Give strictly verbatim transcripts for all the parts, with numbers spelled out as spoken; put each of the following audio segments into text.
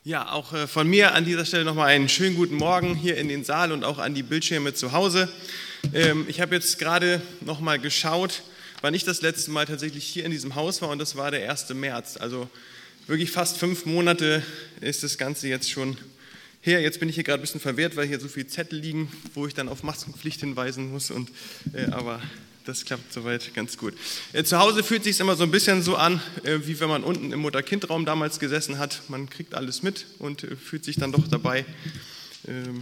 Ja, auch äh, von mir an dieser Stelle nochmal einen schönen guten Morgen hier in den Saal und auch an die Bildschirme zu Hause. Ähm, ich habe jetzt gerade nochmal geschaut, wann ich das letzte Mal tatsächlich hier in diesem Haus war, und das war der erste März. Also wirklich fast fünf Monate ist das Ganze jetzt schon her. Jetzt bin ich hier gerade ein bisschen verwirrt, weil hier so viele Zettel liegen, wo ich dann auf Maskenpflicht hinweisen muss. Und, äh, aber das klappt soweit ganz gut. Äh, zu Hause fühlt es sich immer so ein bisschen so an, äh, wie wenn man unten im Mutter-Kind-Raum damals gesessen hat. Man kriegt alles mit und äh, fühlt sich dann doch dabei. Ähm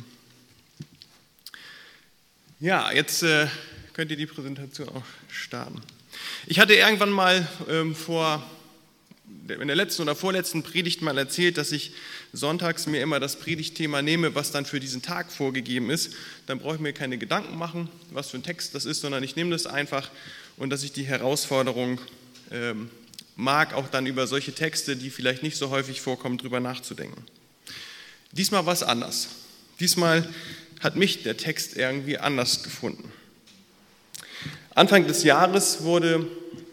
ja, jetzt äh, könnt ihr die Präsentation auch starten. Ich hatte irgendwann mal ähm, vor in der letzten oder vorletzten Predigt mal erzählt, dass ich sonntags mir immer das Predigtthema nehme, was dann für diesen Tag vorgegeben ist. Dann brauche ich mir keine Gedanken machen, was für ein Text das ist, sondern ich nehme das einfach, und dass ich die Herausforderung ähm, mag, auch dann über solche Texte, die vielleicht nicht so häufig vorkommen, drüber nachzudenken. Diesmal war es anders. Diesmal hat mich der Text irgendwie anders gefunden. Anfang des Jahres wurde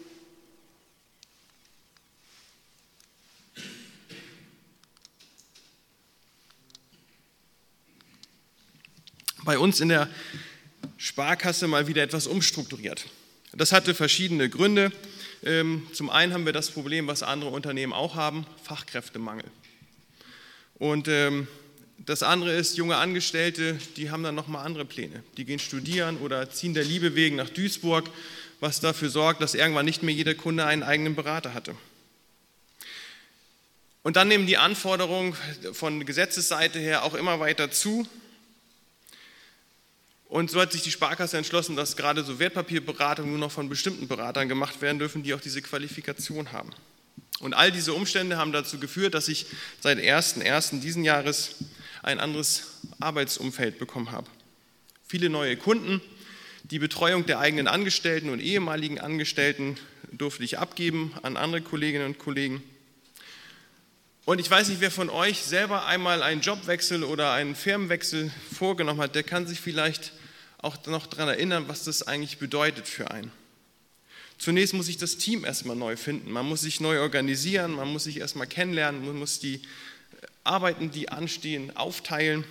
bei uns in der Sparkasse mal wieder etwas umstrukturiert. Das hatte verschiedene Gründe. Zum einen haben wir das Problem, was andere Unternehmen auch haben, Fachkräftemangel. Und das andere ist, junge Angestellte, die haben dann nochmal andere Pläne. Die gehen studieren oder ziehen der Liebe wegen nach Duisburg, was dafür sorgt, dass irgendwann nicht mehr jeder Kunde einen eigenen Berater hatte. Und dann nehmen die Anforderungen von Gesetzesseite her auch immer weiter zu. Und so hat sich die Sparkasse entschlossen, dass gerade so Wertpapierberatungen nur noch von bestimmten Beratern gemacht werden dürfen, die auch diese Qualifikation haben. Und all diese Umstände haben dazu geführt, dass ich seit ersten ersten diesen Jahres ein anderes Arbeitsumfeld bekommen habe. Viele neue Kunden, die Betreuung der eigenen Angestellten und ehemaligen Angestellten durfte ich abgeben an andere Kolleginnen und Kollegen. Und ich weiß nicht, wer von euch selber einmal einen Jobwechsel oder einen Firmenwechsel vorgenommen hat, der kann sich vielleicht auch noch daran erinnern, was das eigentlich bedeutet für einen. Zunächst muss sich das Team erstmal neu finden, man muss sich neu organisieren, man muss sich erstmal kennenlernen, man muss die Arbeiten, die anstehen, aufteilen.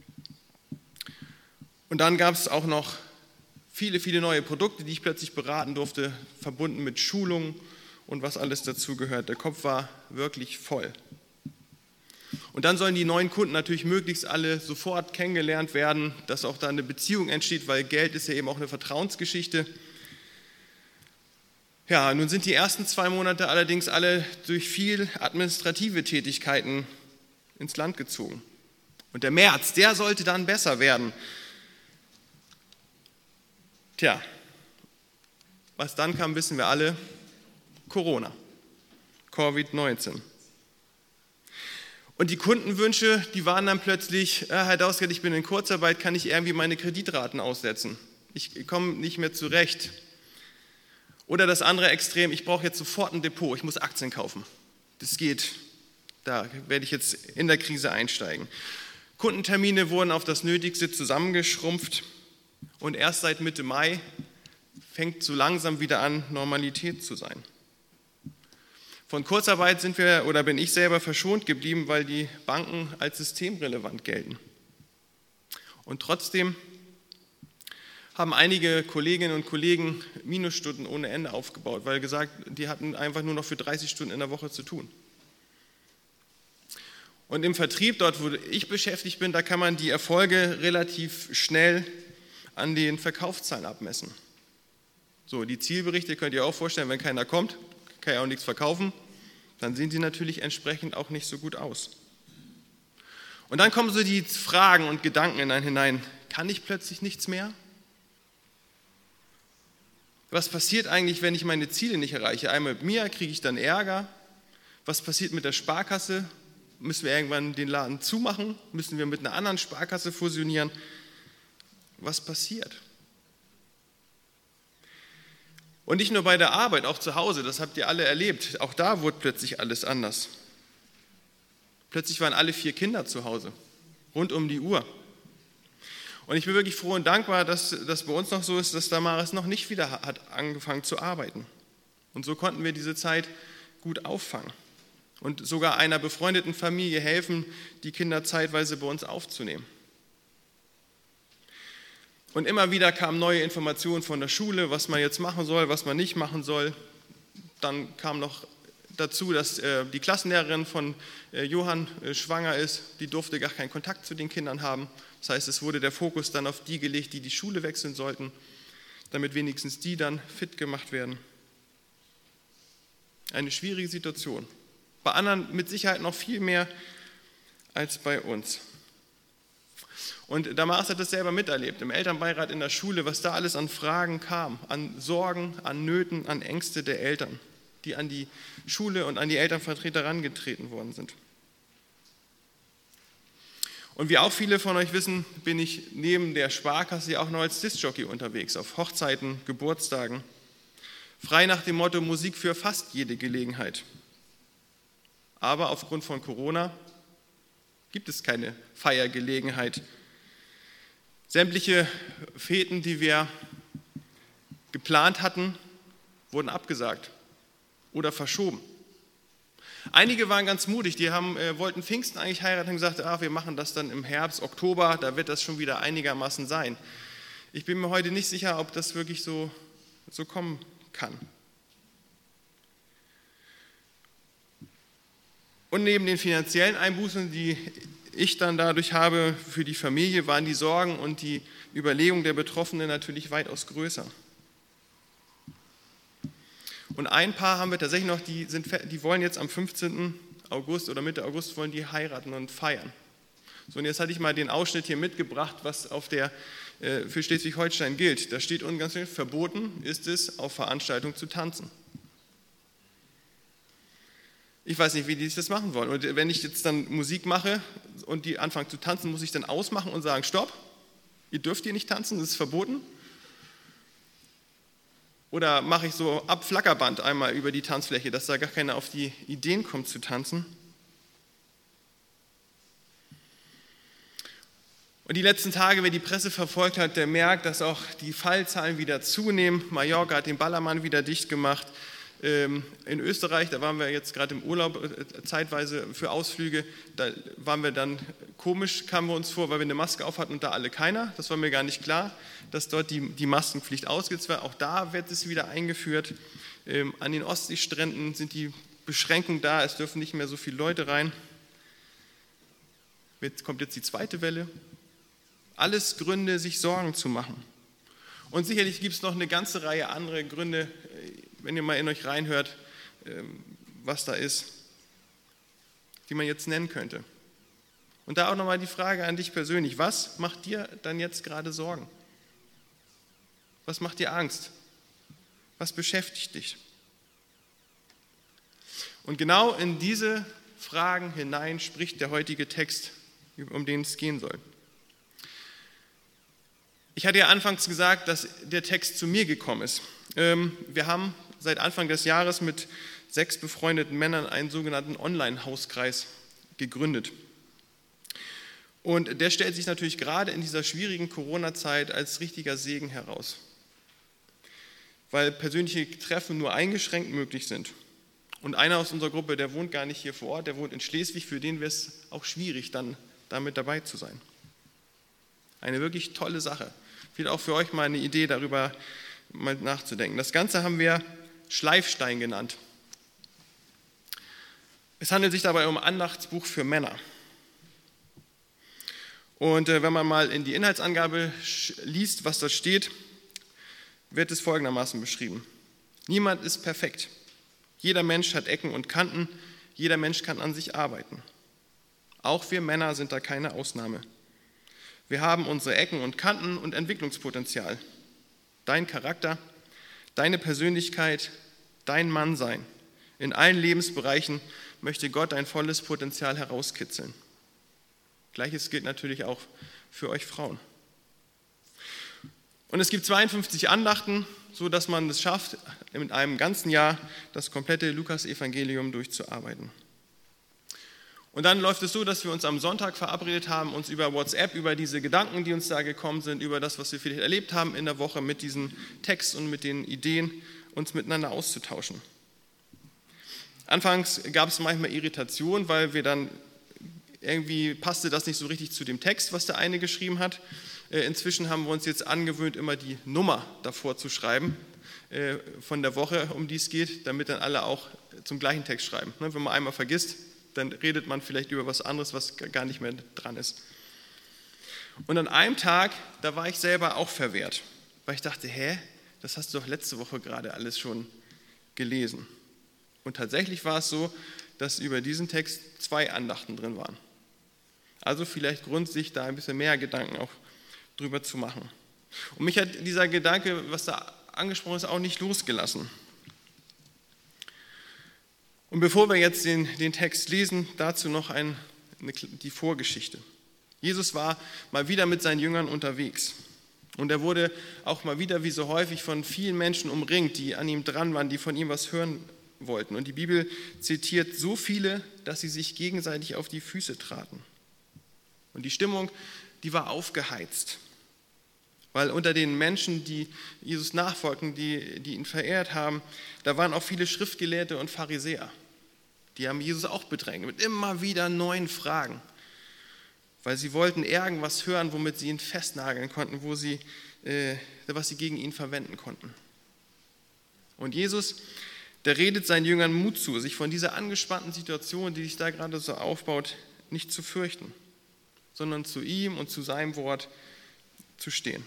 Und dann gab es auch noch viele, viele neue Produkte, die ich plötzlich beraten durfte, verbunden mit Schulungen und was alles dazu gehört. Der Kopf war wirklich voll. Und dann sollen die neuen Kunden natürlich möglichst alle sofort kennengelernt werden, dass auch da eine Beziehung entsteht, weil Geld ist ja eben auch eine Vertrauensgeschichte. Ja, nun sind die ersten zwei Monate allerdings alle durch viel administrative Tätigkeiten ins Land gezogen. Und der März, der sollte dann besser werden. Tja, was dann kam, wissen wir alle: Corona, Covid neunzehn. Und die Kundenwünsche, die waren dann plötzlich, äh, Herr Dausgert, ich bin in Kurzarbeit, kann ich irgendwie meine Kreditraten aussetzen? Ich komme nicht mehr zurecht. Oder das andere Extrem, ich brauche jetzt sofort ein Depot, ich muss Aktien kaufen. Das geht, da werde ich jetzt in der Krise einsteigen. Kundentermine wurden auf das Nötigste zusammengeschrumpft, und erst seit Mitte Mai fängt so langsam wieder an, Normalität zu sein. Von Kurzarbeit sind wir oder bin ich selber verschont geblieben, weil die Banken als systemrelevant gelten. Und trotzdem haben einige Kolleginnen und Kollegen Minusstunden ohne Ende aufgebaut, weil gesagt, die hatten einfach nur noch für dreißig Stunden in der Woche zu tun. Und im Vertrieb, dort wo ich beschäftigt bin, da kann man die Erfolge relativ schnell an den Verkaufszahlen abmessen. So, die Zielberichte könnt ihr auch vorstellen, wenn keiner kommt, kann ja auch nichts verkaufen, dann sehen sie natürlich entsprechend auch nicht so gut aus. Und dann kommen so die Fragen und Gedanken in einen hinein: Kann ich plötzlich nichts mehr? Was passiert eigentlich, wenn ich meine Ziele nicht erreiche? Einmal mit mir, kriege ich dann Ärger? Was passiert mit der Sparkasse? Müssen wir irgendwann den Laden zumachen? Müssen wir mit einer anderen Sparkasse fusionieren? Was passiert? Und nicht nur bei der Arbeit, auch zu Hause, das habt ihr alle erlebt. Auch da wurde plötzlich alles anders. Plötzlich waren alle vier Kinder zu Hause, rund um die Uhr. Und ich bin wirklich froh und dankbar, dass das bei uns noch so ist, dass Damaris noch nicht wieder hat angefangen zu arbeiten. Und so konnten wir diese Zeit gut auffangen. und sogar einer befreundeten Familie helfen, die Kinder zeitweise bei uns aufzunehmen. Und immer wieder kamen neue Informationen von der Schule, was man jetzt machen soll, was man nicht machen soll. Dann kam noch dazu, dass äh, die Klassenlehrerin von äh, Johann äh, schwanger ist. Die durfte gar keinen Kontakt zu den Kindern haben. Das heißt, es wurde der Fokus dann auf die gelegt, die die Schule wechseln sollten, damit wenigstens die dann fit gemacht werden. Eine schwierige Situation. Bei anderen mit Sicherheit noch viel mehr als bei uns. Und Damaris hat das selber miterlebt, im Elternbeirat in der Schule, was da alles an Fragen kam, an Sorgen, an Nöten, an Ängste der Eltern, die an die Schule und an die Elternvertreter herangetreten worden sind. Und wie auch viele von euch wissen, bin ich neben der Sparkasse ja auch noch als Diskjockey unterwegs, auf Hochzeiten, Geburtstagen, frei nach dem Motto Musik für fast jede Gelegenheit. Aber aufgrund von Corona gibt es keine Feiergelegenheit. Sämtliche Feten, die wir geplant hatten, wurden abgesagt oder verschoben. Einige waren ganz mutig, die haben, äh, wollten Pfingsten eigentlich heiraten und gesagt, ach, wir machen das dann im Herbst, Oktober, da wird das schon wieder einigermaßen sein. Ich bin mir heute nicht sicher, ob das wirklich so, so kommen kann. Und neben den finanziellen Einbußen, die ich dann dadurch habe für die Familie, waren die Sorgen und die Überlegungen der Betroffenen natürlich weitaus größer. Und ein Paar haben wir tatsächlich noch, die, sind, die wollen jetzt am fünfzehnten August oder Mitte August wollen die heiraten und feiern. So, und jetzt hatte ich mal den Ausschnitt hier mitgebracht, was auf der, äh, für Schleswig-Holstein gilt. Da steht unten ganz schön, verboten ist es, auf Veranstaltungen zu tanzen. Ich weiß nicht, wie die sich das machen wollen. Und wenn ich jetzt dann Musik mache und die anfangen zu tanzen, muss ich dann ausmachen und sagen, stopp, ihr dürft hier nicht tanzen, das ist verboten? Oder mache ich so ab Flackerband einmal über die Tanzfläche, dass da gar keiner auf die Ideen kommt zu tanzen? Und die letzten Tage, wer die Presse verfolgt hat, der merkt, dass auch die Fallzahlen wieder zunehmen. Mallorca hat den Ballermann wieder dicht gemacht. In Österreich, da waren wir jetzt gerade im Urlaub zeitweise für Ausflüge, da waren wir dann komisch, kamen wir uns vor, weil wir eine Maske auf hatten und da alle keiner. Das war mir gar nicht klar, dass dort die, die Maskenpflicht ausgesetzt war. Auch da wird es wieder eingeführt. Ähm, an den Ostseestränden sind die Beschränkungen da, es dürfen nicht mehr so viele Leute rein. Jetzt kommt jetzt die zweite Welle. Alles Gründe, sich Sorgen zu machen. Und sicherlich gibt es noch eine ganze Reihe andere Gründe, wenn ihr mal in euch reinhört, was da ist, die man jetzt nennen könnte. Und da auch nochmal die Frage an dich persönlich, was macht dir dann jetzt gerade Sorgen? Was macht dir Angst? Was beschäftigt dich? Und genau in diese Fragen hinein spricht der heutige Text, um den es gehen soll. Ich hatte ja anfangs gesagt, dass der Text zu mir gekommen ist. Wir haben seit Anfang des Jahres mit sechs befreundeten Männern einen sogenannten Online-Hauskreis gegründet. Und der stellt sich natürlich gerade in dieser schwierigen Corona-Zeit als richtiger Segen heraus, weil persönliche Treffen nur eingeschränkt möglich sind. Und einer aus unserer Gruppe, der wohnt gar nicht hier vor Ort, der wohnt in Schleswig, für den wäre es auch schwierig, dann damit dabei zu sein. Eine wirklich tolle Sache. Vielleicht auch für euch mal eine Idee darüber, mal nachzudenken. Das Ganze haben wir Schleifstein genannt. Es handelt sich dabei um ein Andachtsbuch für Männer. Und äh, wenn man mal in die Inhaltsangabe liest, was da steht, wird es folgendermaßen beschrieben. Niemand ist perfekt. Jeder Mensch hat Ecken und Kanten. Jeder Mensch kann an sich arbeiten. Auch wir Männer sind da keine Ausnahme. Wir haben unsere Ecken und Kanten und Entwicklungspotenzial. Dein Charakter, deine Persönlichkeit, dein Mannsein. In allen Lebensbereichen möchte Gott dein volles Potenzial herauskitzeln. Gleiches gilt natürlich auch für euch Frauen. Und es gibt zweiundfünfzig Andachten, sodass man es schafft, in einem ganzen Jahr das komplette Lukas-Evangelium durchzuarbeiten. Und dann läuft es so, dass wir uns am Sonntag verabredet haben, uns über WhatsApp, über diese Gedanken, die uns da gekommen sind, über das, was wir vielleicht erlebt haben in der Woche mit diesem Text und mit den Ideen, uns miteinander auszutauschen. Anfangs gab es manchmal Irritation, weil wir dann irgendwie passte das nicht so richtig zu dem Text, was der eine geschrieben hat. Inzwischen haben wir uns jetzt angewöhnt, immer die Nummer davor zu schreiben von der Woche, um die es geht, damit dann alle auch zum gleichen Text schreiben. Wenn man einmal vergisst, dann redet man vielleicht über was anderes, was gar nicht mehr dran ist. Und an einem Tag, da war ich selber auch verwehrt, weil ich dachte, hä, das hast du doch letzte Woche gerade alles schon gelesen. Und tatsächlich war es so, dass über diesen Text zwei Andachten drin waren. Also vielleicht Grund, sich da ein bisschen mehr Gedanken auch drüber zu machen. Und mich hat dieser Gedanke, was da angesprochen ist, auch nicht losgelassen. Und bevor wir jetzt den, den Text lesen, dazu noch ein, eine, die Vorgeschichte. Jesus war mal wieder mit seinen Jüngern unterwegs. Und er wurde auch mal wieder, wie so häufig, von vielen Menschen umringt, die an ihm dran waren, die von ihm was hören wollten. Und die Bibel zitiert so viele, dass sie sich gegenseitig auf die Füße traten. Und die Stimmung, die war aufgeheizt. Weil unter den Menschen, die Jesus nachfolgten, die, die ihn verehrt haben, da waren auch viele Schriftgelehrte und Pharisäer. Die haben Jesus auch bedrängt mit immer wieder neuen Fragen. Weil sie wollten irgendwas hören, womit sie ihn festnageln konnten, wo sie, äh, was sie gegen ihn verwenden konnten. Und Jesus, der redet seinen Jüngern Mut zu, sich von dieser angespannten Situation, die sich da gerade so aufbaut, nicht zu fürchten, sondern zu ihm und zu seinem Wort zu stehen.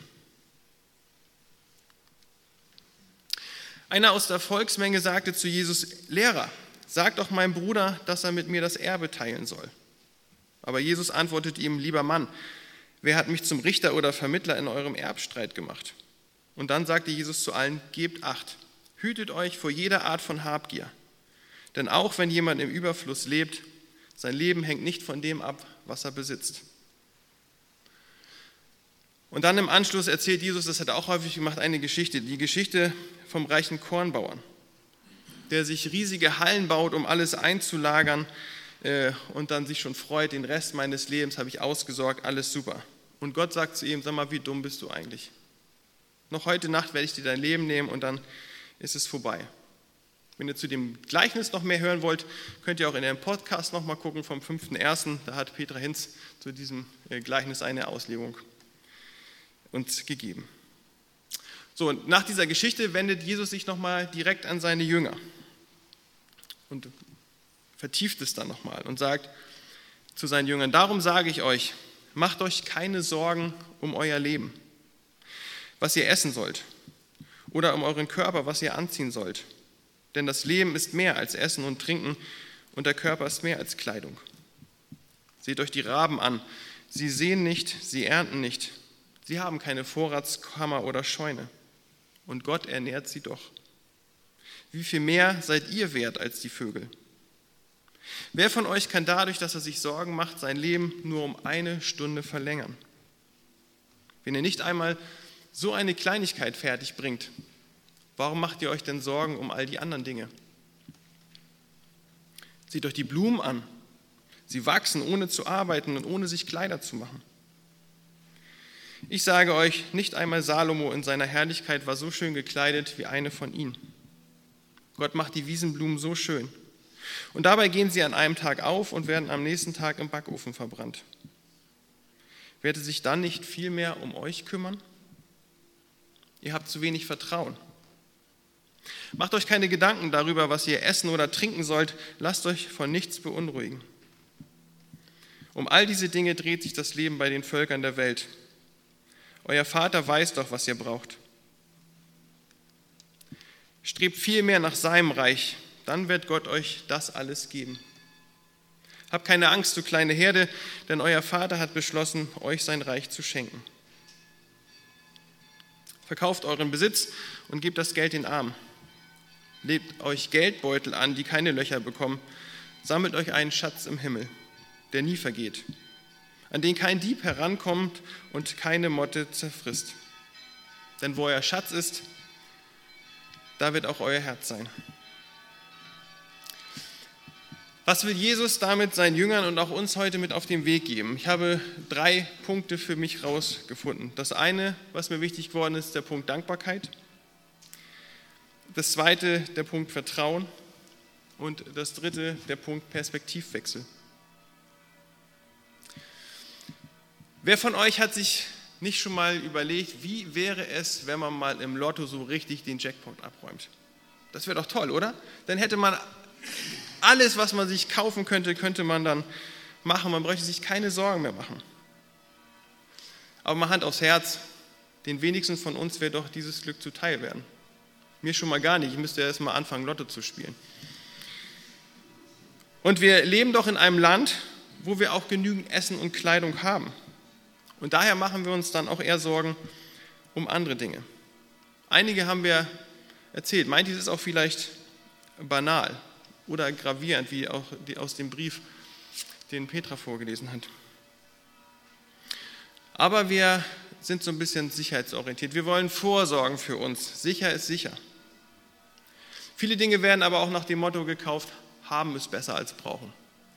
Einer aus der Volksmenge sagte zu Jesus: Lehrer, sag doch meinem Bruder, dass er mit mir das Erbe teilen soll. Aber Jesus antwortete ihm: Lieber Mann, wer hat mich zum Richter oder Vermittler in eurem Erbstreit gemacht? Und dann sagte Jesus zu allen: Gebt Acht, hütet euch vor jeder Art von Habgier. Denn auch wenn jemand im Überfluss lebt, sein Leben hängt nicht von dem ab, was er besitzt. Und dann im Anschluss erzählt Jesus, das hat er auch häufig gemacht, eine Geschichte, die Geschichte vom reichen Kornbauern, der sich riesige Hallen baut, um alles einzulagern äh, und dann sich schon freut, den Rest meines Lebens habe ich ausgesorgt, alles super. Und Gott sagt zu ihm: Sag mal, wie dumm bist du eigentlich? Noch heute Nacht werde ich dir dein Leben nehmen und dann ist es vorbei. Wenn ihr zu dem Gleichnis noch mehr hören wollt, könnt ihr auch in dem Podcast noch mal gucken vom fünften ersten Da hat Petra Hinz zu diesem Gleichnis eine Auslegung uns gegeben. So, und nach dieser Geschichte wendet Jesus sich nochmal direkt an seine Jünger und vertieft es dann nochmal und sagt zu seinen Jüngern: Darum sage ich euch, macht euch keine Sorgen um euer Leben, was ihr essen sollt, oder um euren Körper, was ihr anziehen sollt. Denn das Leben ist mehr als Essen und Trinken und der Körper ist mehr als Kleidung. Seht euch die Raben an. Sie säen nicht, sie ernten nicht. Sie haben keine Vorratskammer oder Scheune. Und Gott ernährt sie doch. Wie viel mehr seid ihr wert als die Vögel? Wer von euch kann dadurch, dass er sich Sorgen macht, sein Leben nur um eine Stunde verlängern? Wenn ihr nicht einmal so eine Kleinigkeit fertig bringt, warum macht ihr euch denn Sorgen um all die anderen Dinge? Seht euch die Blumen an. Sie wachsen, ohne zu arbeiten und ohne sich Kleider zu machen. Ich sage euch, nicht einmal Salomo in seiner Herrlichkeit war so schön gekleidet wie eine von ihnen. Gott macht die Wiesenblumen so schön. Und dabei gehen sie an einem Tag auf und werden am nächsten Tag im Backofen verbrannt. Werde sich dann nicht viel mehr um euch kümmern? Ihr habt zu wenig Vertrauen. Macht euch keine Gedanken darüber, was ihr essen oder trinken sollt. Lasst euch von nichts beunruhigen. Um all diese Dinge dreht sich das Leben bei den Völkern der Welt. Euer Vater weiß doch, was ihr braucht. Strebt vielmehr nach seinem Reich, dann wird Gott euch das alles geben. Habt keine Angst, du kleine Herde, denn euer Vater hat beschlossen, euch sein Reich zu schenken. Verkauft euren Besitz und gebt das Geld den Armen. Legt euch Geldbeutel an, die keine Löcher bekommen. Sammelt euch einen Schatz im Himmel, der nie vergeht, an den kein Dieb herankommt und keine Motte zerfrisst. Denn wo euer Schatz ist, da wird auch euer Herz sein. Was will Jesus damit seinen Jüngern und auch uns heute mit auf den Weg geben? Ich habe drei Punkte für mich rausgefunden. Das eine, was mir wichtig geworden ist, der Punkt Dankbarkeit. Das zweite, der Punkt Vertrauen. Und das dritte, der Punkt Perspektivwechsel. Wer von euch hat sich nicht schon mal überlegt, wie wäre es, wenn man mal im Lotto so richtig den Jackpot abräumt? Das wäre doch toll, oder? Dann hätte man alles, was man sich kaufen könnte, könnte man dann machen. Man bräuchte sich keine Sorgen mehr machen. Aber mal Hand aufs Herz, den wenigsten von uns wird doch dieses Glück zuteil werden. Mir schon mal gar nicht, ich müsste erst mal anfangen, Lotto zu spielen. Und wir leben doch in einem Land, wo wir auch genügend Essen und Kleidung haben. Und daher machen wir uns dann auch eher Sorgen um andere Dinge. Einige haben wir erzählt, manches ist auch vielleicht banal oder gravierend, wie auch aus dem Brief, den Petra vorgelesen hat. Aber wir sind so ein bisschen sicherheitsorientiert. Wir wollen vorsorgen für uns. Sicher ist sicher. Viele Dinge werden aber auch nach dem Motto gekauft, haben ist besser als brauchen.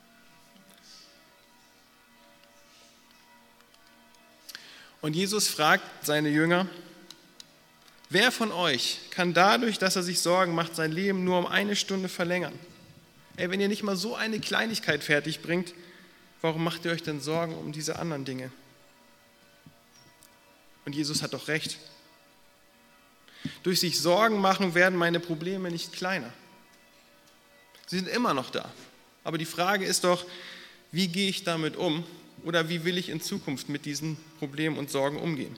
Und Jesus fragt seine Jünger, wer von euch kann dadurch, dass er sich Sorgen macht, sein Leben nur um eine Stunde verlängern? Ey, wenn ihr nicht mal so eine Kleinigkeit fertig bringt, warum macht ihr euch denn Sorgen um diese anderen Dinge? Und Jesus hat doch recht. Durch sich Sorgen machen werden meine Probleme nicht kleiner. Sie sind immer noch da. Aber die Frage ist doch, wie gehe ich damit um? Oder wie will ich in Zukunft mit diesen Problemen und Sorgen umgehen?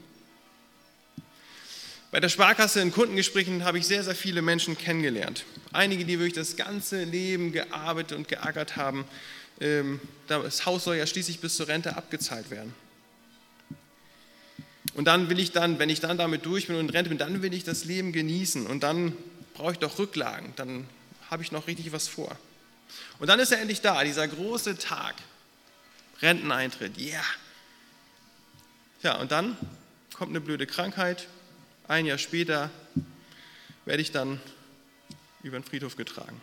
Bei der Sparkasse in Kundengesprächen habe ich sehr, sehr viele Menschen kennengelernt. Einige, die wirklich das ganze Leben gearbeitet und geackert haben. Das Haus soll ja schließlich bis zur Rente abgezahlt werden. Und dann will ich dann, wenn ich dann damit durch bin und in Rente bin, dann will ich das Leben genießen. Und dann brauche ich doch Rücklagen. Dann habe ich noch richtig was vor. Und dann ist er endlich da, dieser große Tag. Renteneintritt, ja. Yeah. Ja, und dann kommt eine blöde Krankheit. Ein Jahr später werde ich dann über den Friedhof getragen.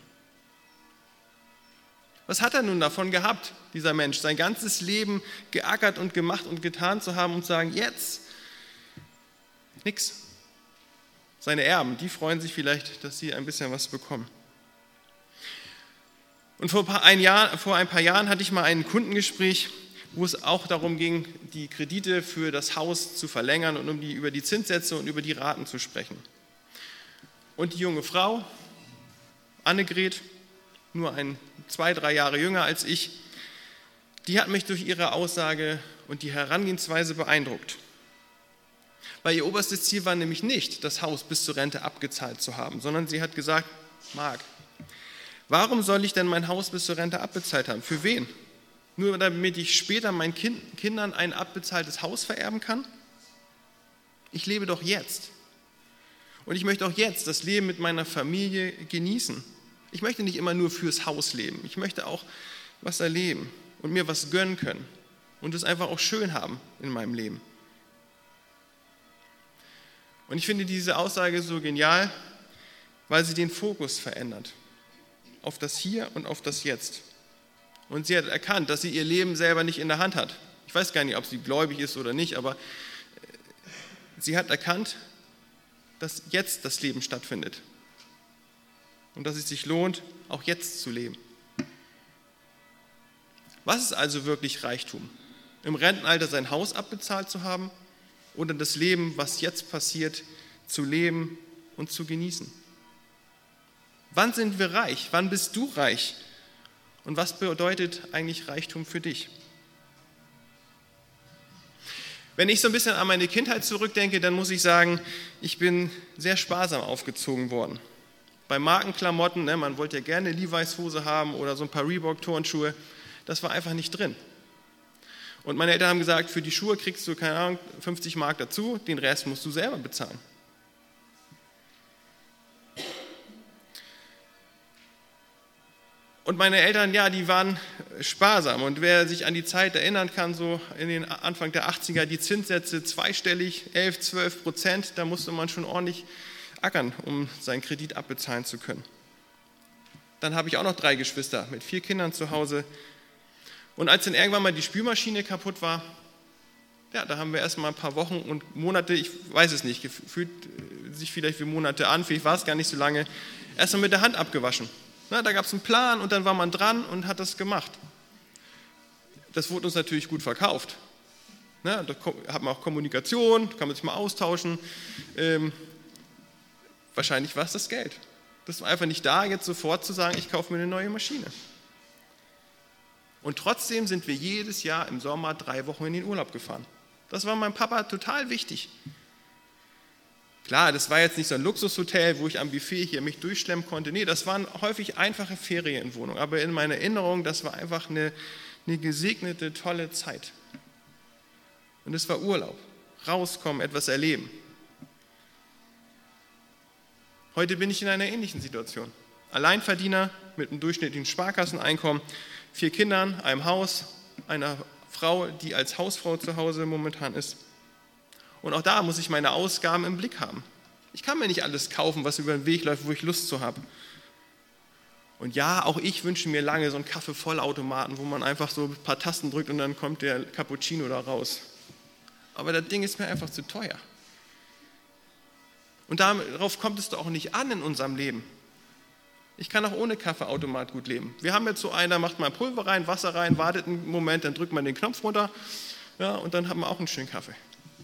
Was hat er nun davon gehabt, dieser Mensch, sein ganzes Leben geackert und gemacht und getan zu haben und zu sagen, jetzt nix. Seine Erben, die freuen sich vielleicht, dass sie ein bisschen was bekommen. Und vor ein, Jahr, vor ein paar Jahren hatte ich mal ein Kundengespräch, wo es auch darum ging, die Kredite für das Haus zu verlängern und um die, über die Zinssätze und über die Raten zu sprechen. Und die junge Frau, Annegret, nur ein, zwei, drei Jahre jünger als ich, die hat mich durch ihre Aussage und die Herangehensweise beeindruckt. Weil ihr oberstes Ziel war nämlich nicht, das Haus bis zur Rente abgezahlt zu haben, sondern sie hat gesagt, Marc, warum soll ich denn mein Haus bis zur Rente abbezahlt haben? Für wen? Nur damit ich später meinen kind, Kindern ein abbezahltes Haus vererben kann? Ich lebe doch jetzt. Und ich möchte auch jetzt das Leben mit meiner Familie genießen. Ich möchte nicht immer nur fürs Haus leben. Ich möchte auch was erleben und mir was gönnen können und es einfach auch schön haben in meinem Leben. Und ich finde diese Aussage so genial, weil sie den Fokus verändert. Auf das Hier und auf das Jetzt. Und sie hat erkannt, dass sie ihr Leben selber nicht in der Hand hat. Ich weiß gar nicht, ob sie gläubig ist oder nicht, aber sie hat erkannt, dass jetzt das Leben stattfindet. Und dass es sich lohnt, auch jetzt zu leben. Was ist also wirklich Reichtum? Im Rentenalter sein Haus abbezahlt zu haben oder das Leben, was jetzt passiert, zu leben und zu genießen? Wann sind wir reich? Wann bist du reich? Und was bedeutet eigentlich Reichtum für dich? Wenn ich so ein bisschen an meine Kindheit zurückdenke, dann muss ich sagen, ich bin sehr sparsam aufgezogen worden. Bei Markenklamotten, ne, man wollte ja gerne Levi's Hose haben oder so ein paar Reebok-Turnschuhe, das war einfach nicht drin. Und meine Eltern haben gesagt, für die Schuhe kriegst du, keine Ahnung, fünfzig Mark dazu, den Rest musst du selber bezahlen. Und meine Eltern, ja, die waren sparsam. Und wer sich an die Zeit erinnern kann, so in den Anfang der achtziger, die Zinssätze zweistellig, elf, zwölf Prozent, da musste man schon ordentlich ackern, um seinen Kredit abbezahlen zu können. Dann habe ich auch noch drei Geschwister mit vier Kindern zu Hause. Und als dann irgendwann mal die Spülmaschine kaputt war, ja, da haben wir erst mal ein paar Wochen und Monate, ich weiß es nicht, gefühlt sich vielleicht wie Monate an, vielleicht war es gar nicht so lange, erst mal mit der Hand abgewaschen. Na, da gab es einen Plan und dann war man dran und hat das gemacht. Das wurde uns natürlich gut verkauft. Na, da hat man auch Kommunikation, kann man sich mal austauschen. Ähm, wahrscheinlich war es das Geld. Das war einfach nicht da, jetzt sofort zu sagen, ich kaufe mir eine neue Maschine. Und trotzdem sind wir jedes Jahr im Sommer drei Wochen in den Urlaub gefahren. Das war meinem Papa total wichtig. Klar, das war jetzt nicht so ein Luxushotel, wo ich am Buffet hier mich durchschlemmen konnte. Nee, das waren häufig einfache Ferienwohnungen. Aber in meiner Erinnerung, das war einfach eine, eine gesegnete, tolle Zeit. Und es war Urlaub. Rauskommen, etwas erleben. Heute bin ich in einer ähnlichen Situation. Alleinverdiener mit einem durchschnittlichen Sparkasseneinkommen, vier Kindern, einem Haus, einer Frau, die als Hausfrau zu Hause momentan ist. Und auch da muss ich meine Ausgaben im Blick haben. Ich kann mir nicht alles kaufen, was über den Weg läuft, wo ich Lust zu habe. Und ja, auch ich wünsche mir lange so einen Kaffeevollautomaten, wo man einfach so ein paar Tasten drückt und dann kommt der Cappuccino da raus. Aber das Ding ist mir einfach zu teuer. Und darauf kommt es doch auch nicht an in unserem Leben. Ich kann auch ohne Kaffeeautomat gut leben. Wir haben jetzt so einen, da macht man Pulver rein, Wasser rein, wartet einen Moment, dann drückt man den Knopf runter, ja, und dann haben wir auch einen schönen Kaffee.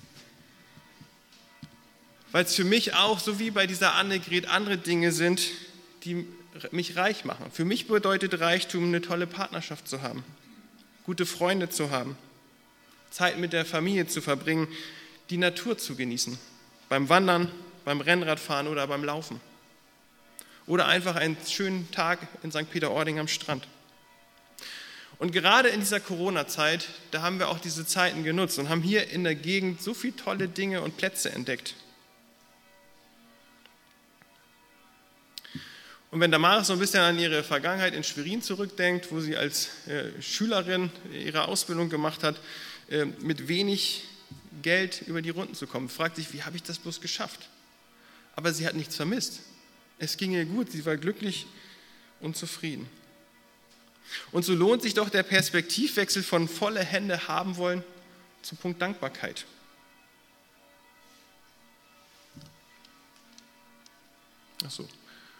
Weil es für mich auch, so wie bei dieser Annegret, andere Dinge sind, die mich reich machen. Für mich bedeutet Reichtum, eine tolle Partnerschaft zu haben, gute Freunde zu haben, Zeit mit der Familie zu verbringen, die Natur zu genießen, beim Wandern, beim Rennradfahren oder beim Laufen. Oder einfach einen schönen Tag in Sankt Peter-Ording am Strand. Und gerade in dieser Corona-Zeit, da haben wir auch diese Zeiten genutzt und haben hier in der Gegend so viele tolle Dinge und Plätze entdeckt. Und wenn Damaris so ein bisschen an ihre Vergangenheit in Schwerin zurückdenkt, wo sie als äh, Schülerin ihre Ausbildung gemacht hat, äh, mit wenig Geld über die Runden zu kommen, fragt sich, wie habe ich das bloß geschafft? Aber sie hat nichts vermisst. Es ging ihr gut, sie war glücklich und zufrieden. Und so lohnt sich doch der Perspektivwechsel von volle Hände haben wollen zum Punkt Dankbarkeit. Ach so.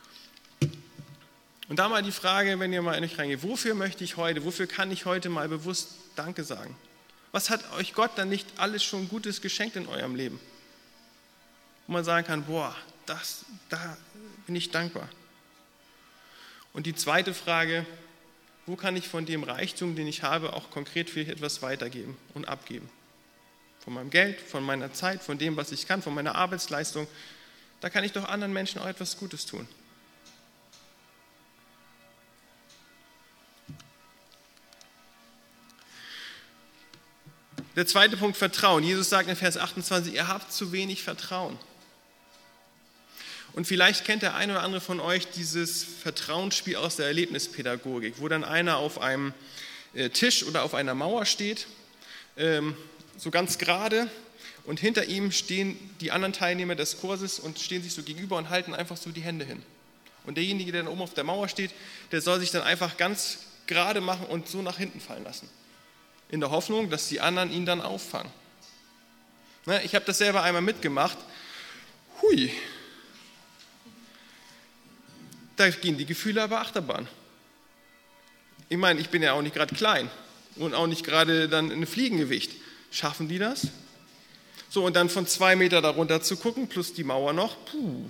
Und da mal die Frage, wenn ihr mal in euch reingeht, wofür möchte ich heute, wofür kann ich heute mal bewusst Danke sagen? Was hat euch Gott dann nicht alles schon Gutes geschenkt in eurem Leben? Wo man sagen kann, boah, das, da bin ich dankbar. Und die zweite Frage, wo kann ich von dem Reichtum, den ich habe, auch konkret vielleicht etwas weitergeben und abgeben? Von meinem Geld, von meiner Zeit, von dem, was ich kann, von meiner Arbeitsleistung. Da kann ich doch anderen Menschen auch etwas Gutes tun. Der zweite Punkt, Vertrauen. Jesus sagt in Vers achtundzwanzig, ihr habt zu wenig Vertrauen. Und vielleicht kennt der eine oder andere von euch dieses Vertrauensspiel aus der Erlebnispädagogik, wo dann einer auf einem Tisch oder auf einer Mauer steht, so ganz gerade, und hinter ihm stehen die anderen Teilnehmer des Kurses und stehen sich so gegenüber und halten einfach so die Hände hin. Und derjenige, der dann oben auf der Mauer steht, der soll sich dann einfach ganz gerade machen und so nach hinten fallen lassen. In der Hoffnung, dass die anderen ihn dann auffangen. Ich habe das selber einmal mitgemacht. Hui, da gehen die Gefühle aber Achterbahn. Ich meine, ich bin ja auch nicht gerade klein und auch nicht gerade dann ein Fliegengewicht. Schaffen die das? So, und dann von zwei Meter darunter zu gucken, plus die Mauer noch. Puh.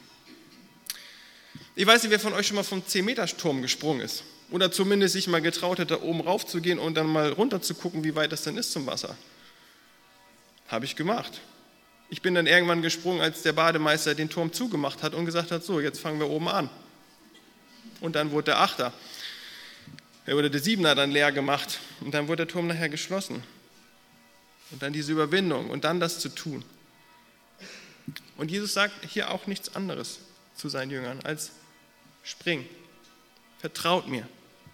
Ich weiß nicht, wer von euch schon mal vom zehn-Meter-Turm gesprungen ist. Oder zumindest sich mal getraut hat, da oben rauf zu gehen und dann mal runter zu gucken, wie weit das denn ist zum Wasser. Habe ich gemacht. Ich bin dann irgendwann gesprungen, als der Bademeister den Turm zugemacht hat und gesagt hat, so, jetzt fangen wir oben an. Und dann wurde der Achter oder der Siebener dann leer gemacht und dann wurde der Turm nachher geschlossen. Und dann diese Überwindung und dann das zu tun. Und Jesus sagt hier auch nichts anderes zu seinen Jüngern als spring, vertraut mir.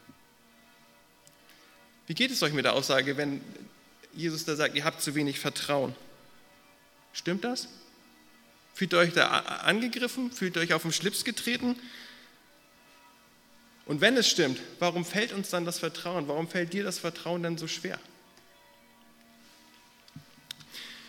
Wie geht es euch mit der Aussage, wenn Jesus da sagt, ihr habt zu wenig Vertrauen? Stimmt das? Fühlt ihr euch da angegriffen? Fühlt ihr euch auf den Schlips getreten? Und wenn es stimmt, warum fällt uns dann das Vertrauen? Warum fällt dir das Vertrauen dann so schwer?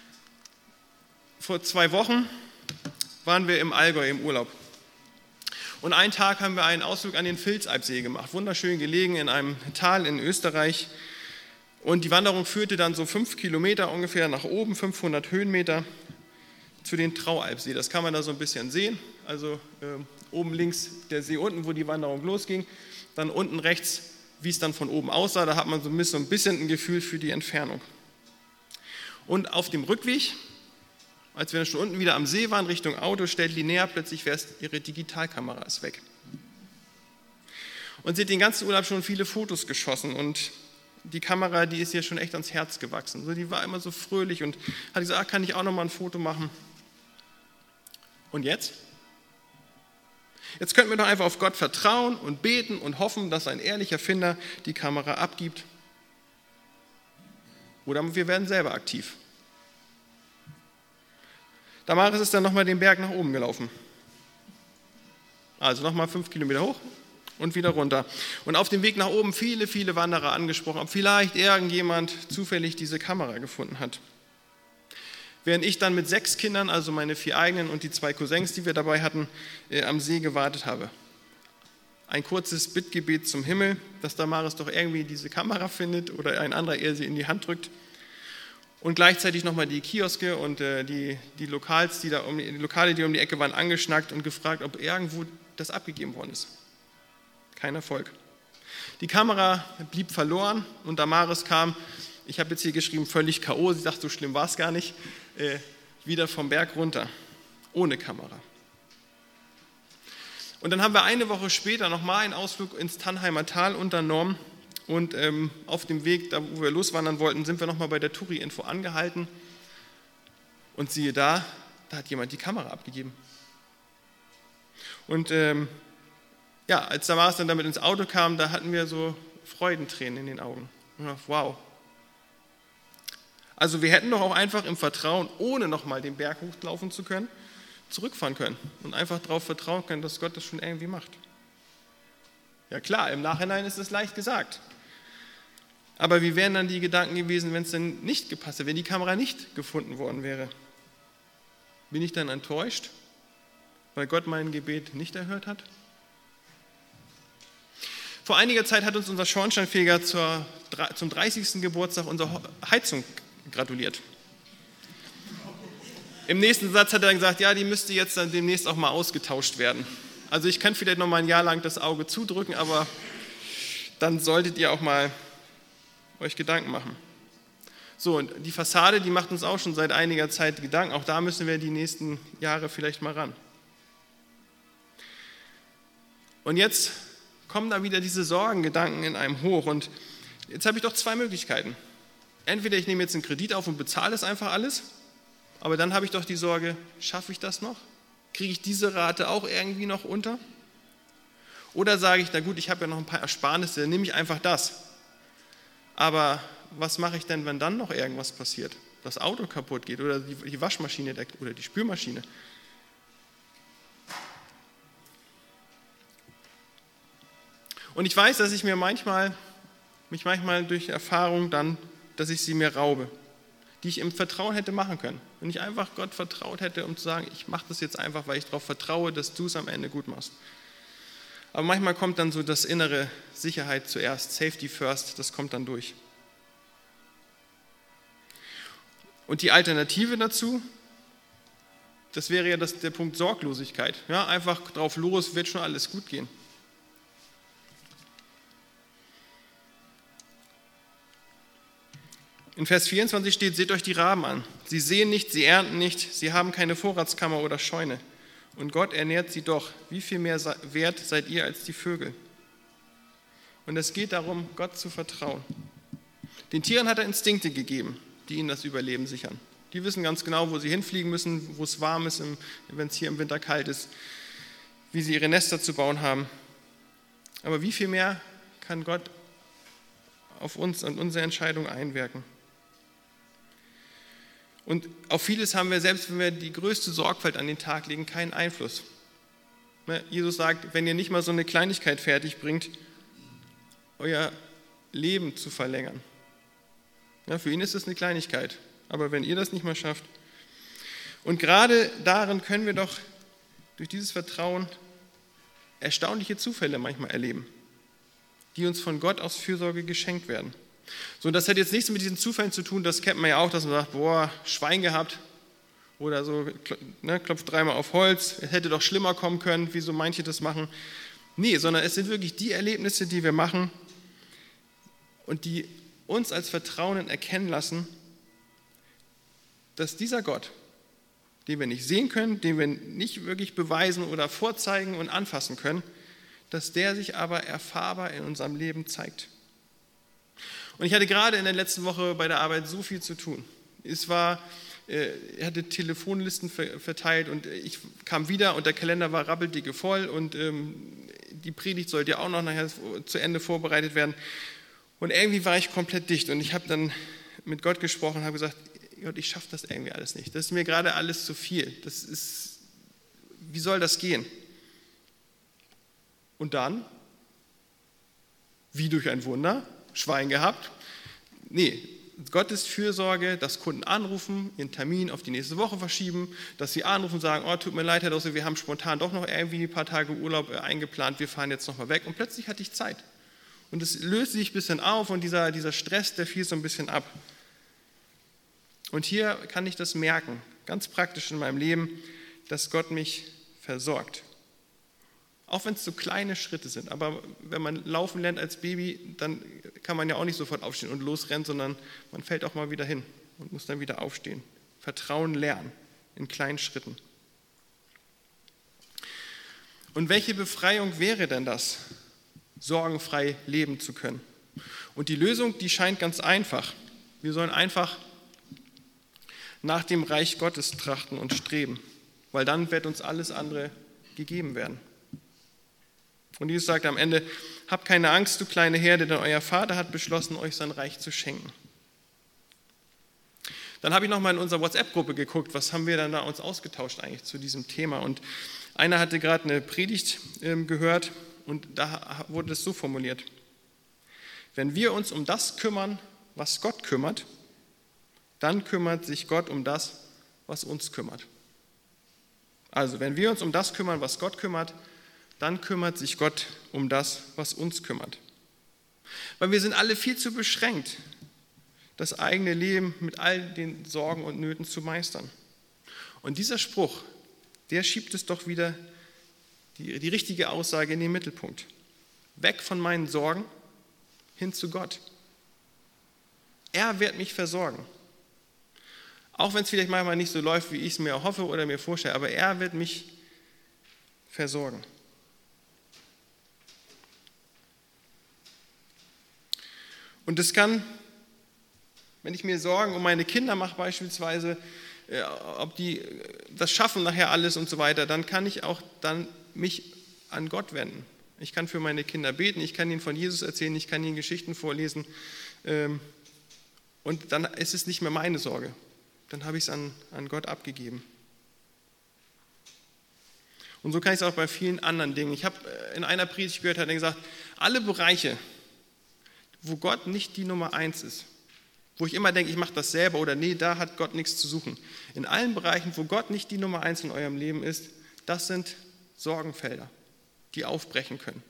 Vor zwei Wochen waren wir im Allgäu im Urlaub. Und einen Tag haben wir einen Ausflug an den Vilsalpsee gemacht, wunderschön gelegen in einem Tal in Österreich. Und die Wanderung führte dann so fünf Kilometer ungefähr nach oben, fünfhundert Höhenmeter, zu den Traualpsee. Das kann man da so ein bisschen sehen. Also äh, oben links der See unten, wo die Wanderung losging. Dann unten rechts, wie es dann von oben aussah. Da hat man so ein bisschen ein Gefühl für die Entfernung. Und auf dem Rückweg, als wir schon unten wieder am See waren, Richtung Auto, stellt Linnea plötzlich fest, ihre Digitalkamera ist weg. Und sie hat den ganzen Urlaub schon viele Fotos geschossen und die Kamera, die ist ihr schon echt ans Herz gewachsen. So, die war immer so fröhlich und hat gesagt, ach, kann ich auch noch mal ein Foto machen? Und jetzt? Jetzt könnten wir doch einfach auf Gott vertrauen und beten und hoffen, dass ein ehrlicher Finder die Kamera abgibt. Oder wir werden selber aktiv. Damaris ist dann nochmal den Berg nach oben gelaufen. Also nochmal fünf Kilometer hoch und wieder runter. Und auf dem Weg nach oben viele, viele Wanderer angesprochen, ob vielleicht irgendjemand zufällig diese Kamera gefunden hat. Während ich dann mit sechs Kindern, also meine vier eigenen und die zwei Cousins, die wir dabei hatten, äh, am See gewartet habe. Ein kurzes Bittgebet zum Himmel, dass Damaris doch irgendwie diese Kamera findet oder ein anderer ihr sie in die Hand drückt. Und gleichzeitig nochmal die Kioske und äh, die, die, Lokals, die, da um, die Lokale, die um die Ecke waren, angeschnackt und gefragt, ob irgendwo das abgegeben worden ist. Kein Erfolg. Die Kamera blieb verloren und Damaris kam, ich habe jetzt hier geschrieben, völlig K O, sie dachte, so schlimm war es gar nicht, äh, wieder vom Berg runter, ohne Kamera. Und dann haben wir eine Woche später nochmal einen Ausflug ins Tannheimer Tal unternommen und ähm, auf dem Weg, da wo wir loswandern wollten, sind wir nochmal bei der Touri-Info angehalten und siehe da, da hat jemand die Kamera abgegeben. Und ähm, ja, als Damaris dann damit ins Auto kam, da hatten wir so Freudentränen in den Augen. Und ich dachte, wow. Also wir hätten doch auch einfach im Vertrauen, ohne nochmal den Berg hochlaufen zu können, zurückfahren können und einfach darauf vertrauen können, dass Gott das schon irgendwie macht. Ja klar, im Nachhinein ist es leicht gesagt. Aber wie wären dann die Gedanken gewesen, wenn es denn nicht gepasst hätte, wenn die Kamera nicht gefunden worden wäre? Bin ich dann enttäuscht, weil Gott mein Gebet nicht erhört hat? Vor einiger Zeit hat uns unser Schornsteinfeger zur, zum dreißigsten Geburtstag unserer Heizung gratuliert. Im nächsten Satz hat er dann gesagt, ja, die müsste jetzt dann demnächst auch mal ausgetauscht werden. Also ich kann vielleicht noch mal ein Jahr lang das Auge zudrücken, aber dann solltet ihr auch mal euch Gedanken machen. So, und die Fassade, die macht uns auch schon seit einiger Zeit Gedanken. Auch da müssen wir die nächsten Jahre vielleicht mal ran. Und jetzt kommen da wieder diese Sorgengedanken in einem hoch. Und jetzt habe ich doch zwei Möglichkeiten. Entweder ich nehme jetzt einen Kredit auf und bezahle es einfach alles, aber dann habe ich doch die Sorge, schaffe ich das noch? Kriege ich diese Rate auch irgendwie noch unter? Oder sage ich, na gut, ich habe ja noch ein paar Ersparnisse, dann nehme ich einfach das. Aber was mache ich denn, wenn dann noch irgendwas passiert? Das Auto kaputt geht oder die Waschmaschine oder die Spülmaschine? Und ich weiß, dass ich mir manchmal, mich manchmal durch Erfahrung dann, dass ich sie mir raube, die ich im Vertrauen hätte machen können. Wenn ich einfach Gott vertraut hätte, um zu sagen, ich mache das jetzt einfach, weil ich darauf vertraue, dass du es am Ende gut machst. Aber manchmal kommt dann so das innere Sicherheit zuerst, Safety first, das kommt dann durch. Und die Alternative dazu, das wäre ja das, der Punkt Sorglosigkeit. Ja, einfach drauf los, wird schon alles gut gehen. In Vers vierundzwanzig steht, seht euch die Raben an. Sie sehen nicht, sie ernten nicht, sie haben keine Vorratskammer oder Scheune. Und Gott ernährt sie doch. Wie viel mehr wert seid ihr als die Vögel? Und es geht darum, Gott zu vertrauen. Den Tieren hat er Instinkte gegeben, die ihnen das Überleben sichern. Die wissen ganz genau, wo sie hinfliegen müssen, wo es warm ist, wenn es hier im Winter kalt ist, wie sie ihre Nester zu bauen haben. Aber wie viel mehr kann Gott auf uns und unsere Entscheidung einwirken? Und auf vieles haben wir, selbst wenn wir die größte Sorgfalt an den Tag legen, keinen Einfluss. Jesus sagt, wenn ihr nicht mal so eine Kleinigkeit fertig bringt, euer Leben zu verlängern. Ja, für ihn ist es eine Kleinigkeit, aber wenn ihr das nicht mal schafft. Und gerade darin können wir doch durch dieses Vertrauen erstaunliche Zufälle manchmal erleben, die uns von Gott aus Fürsorge geschenkt werden. So, und das hat jetzt nichts mit diesen Zufällen zu tun, das kennt man ja auch, dass man sagt, boah, Schwein gehabt oder so, ne, klopft dreimal auf Holz, es hätte doch schlimmer kommen können, wie so manche das machen. Nee, sondern es sind wirklich die Erlebnisse, die wir machen und die uns als Vertrauenden erkennen lassen, dass dieser Gott, den wir nicht sehen können, den wir nicht wirklich beweisen oder vorzeigen und anfassen können, dass der sich aber erfahrbar in unserem Leben zeigt. Und ich hatte gerade in der letzten Woche bei der Arbeit so viel zu tun. Es war, äh, er hatte Telefonlisten verteilt und ich kam wieder und der Kalender war rappeldicke voll und ähm, die Predigt sollte ja auch noch nachher zu Ende vorbereitet werden. Und irgendwie war ich komplett dicht und ich habe dann mit Gott gesprochen und habe gesagt, Gott, ich schaffe das irgendwie alles nicht. Das ist mir gerade alles zu viel. Das ist, wie soll das gehen? Und dann, wie durch ein Wunder, Schwein gehabt. Nee, Gottes Fürsorge, dass Kunden anrufen, ihren Termin auf die nächste Woche verschieben, dass sie anrufen und sagen, oh, tut mir leid, Herr Dosse, wir haben spontan doch noch irgendwie ein paar Tage Urlaub eingeplant, wir fahren jetzt nochmal weg. Und plötzlich hatte ich Zeit. Und es löste sich ein bisschen auf und dieser, dieser Stress, der fiel so ein bisschen ab. Und hier kann ich das merken, ganz praktisch in meinem Leben, dass Gott mich versorgt. Auch wenn es so kleine Schritte sind, aber wenn man laufen lernt als Baby, dann kann man ja auch nicht sofort aufstehen und losrennen, sondern man fällt auch mal wieder hin und muss dann wieder aufstehen. Vertrauen lernen in kleinen Schritten. Und welche Befreiung wäre denn das, sorgenfrei leben zu können? Und die Lösung, die scheint ganz einfach. Wir sollen einfach nach dem Reich Gottes trachten und streben, weil dann wird uns alles andere gegeben werden. Und Jesus sagt am Ende, habt keine Angst, du kleine Herde, denn euer Vater hat beschlossen, euch sein Reich zu schenken. Dann habe ich nochmal in unserer WhatsApp-Gruppe geguckt, was haben wir dann da uns ausgetauscht eigentlich zu diesem Thema. Und einer hatte gerade eine Predigt ähm, gehört und da wurde es so formuliert. Wenn wir uns um das kümmern, was Gott kümmert, dann kümmert sich Gott um das, was uns kümmert. Also, wenn wir uns um das kümmern, was Gott kümmert, dann kümmert sich Gott um das, was uns kümmert. Weil wir sind alle viel zu beschränkt, das eigene Leben mit all den Sorgen und Nöten zu meistern. Und dieser Spruch, der schiebt es doch wieder, die, die richtige Aussage in den Mittelpunkt. Weg von meinen Sorgen hin zu Gott. Er wird mich versorgen. Auch wenn es vielleicht manchmal nicht so läuft, wie ich es mir hoffe oder mir vorstelle, aber er wird mich versorgen. Und das kann, wenn ich mir Sorgen um meine Kinder mache beispielsweise, äh, ob die das schaffen nachher alles und so weiter, dann kann ich auch dann mich an Gott wenden. Ich kann für meine Kinder beten, ich kann ihnen von Jesus erzählen, ich kann ihnen Geschichten vorlesen ähm, und dann ist es nicht mehr meine Sorge. Dann habe ich es an, an Gott abgegeben. Und so kann ich es auch bei vielen anderen Dingen. Ich habe in einer Predigt gehört, hat er gesagt, alle Bereiche, wo Gott nicht die Nummer eins ist, wo ich immer denke, ich mache das selber oder nee, da hat Gott nichts zu suchen. In allen Bereichen, wo Gott nicht die Nummer eins in eurem Leben ist, das sind Sorgenfelder, die aufbrechen können.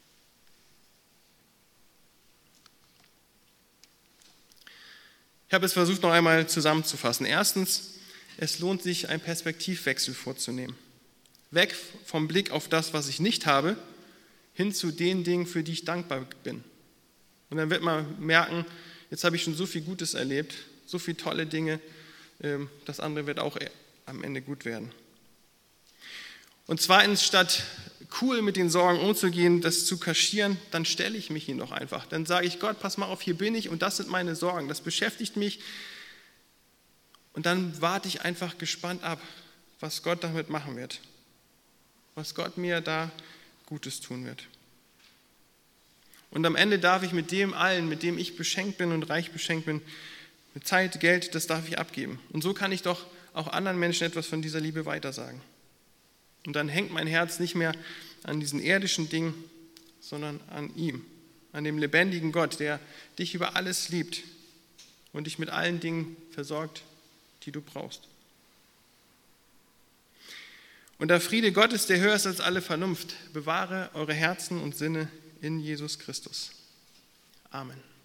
Ich habe es versucht, noch einmal zusammenzufassen. Erstens, es lohnt sich, einen Perspektivwechsel vorzunehmen. Weg vom Blick auf das, was ich nicht habe, hin zu den Dingen, für die ich dankbar bin. Und dann wird man merken, jetzt habe ich schon so viel Gutes erlebt, so viele tolle Dinge, das andere wird auch am Ende gut werden. Und zweitens, statt cool mit den Sorgen umzugehen, das zu kaschieren, dann stelle ich mich ihnen doch einfach. Dann sage ich, Gott, pass mal auf, hier bin ich und das sind meine Sorgen, das beschäftigt mich. Und dann warte ich einfach gespannt ab, was Gott damit machen wird, was Gott mir da Gutes tun wird. Und am Ende darf ich mit dem allen, mit dem ich beschenkt bin und reich beschenkt bin, mit Zeit, Geld, das darf ich abgeben. Und so kann ich doch auch anderen Menschen etwas von dieser Liebe weitersagen. Und dann hängt mein Herz nicht mehr an diesen irdischen Dingen, sondern an ihm, an dem lebendigen Gott, der dich über alles liebt und dich mit allen Dingen versorgt, die du brauchst. Und der Friede Gottes, der höher ist als alle Vernunft, bewahre eure Herzen und Sinne in Jesus Christus. Amen.